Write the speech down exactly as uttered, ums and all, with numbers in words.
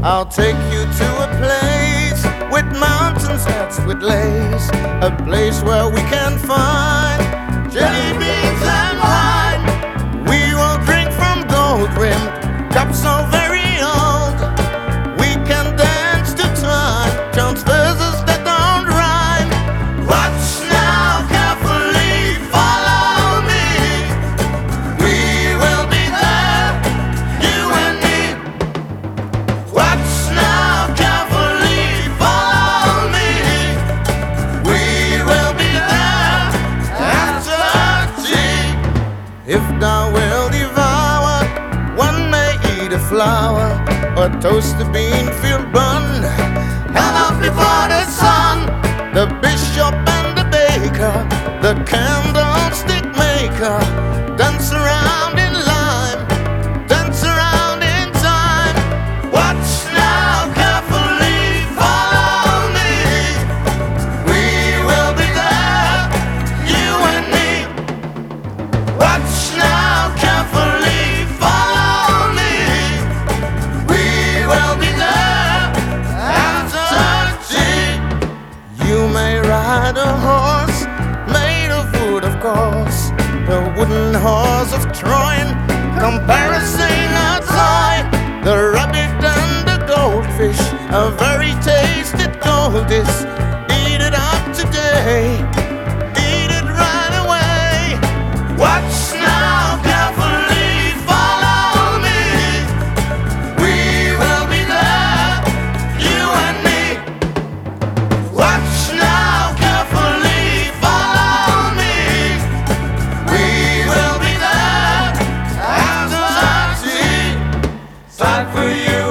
I'll take you to a place with mountains that's with lace, a place where we can find jelly beans and wine. We will drink from gold-rimmed cups so very old. We can dance to time, chant verses that don't rhyme. Watch now carefully, follow me. We will be there, you and me. Watch now carefully, follow me. We will be there after tea. If thou will devour, one may eat a flower, or toast a bean-field bun, held up before the sun. The bishop and the baker, the candlestick maker, dance around in lime, dance around in time. Watch now carefully, follow me. We will be there, you and me. Watch now carefully, follow me. We will be there after tea. You may ride a horse made of wood, of course, the wooden horse of Troy, comparison a toy. The rabbit and the goldfish, a very tasty goldis. Eat it up today, eat it right away. Watch now carefully, follow me. We will be there, you and me. Watch now carefully, follow me. We will be there after tea. Time for you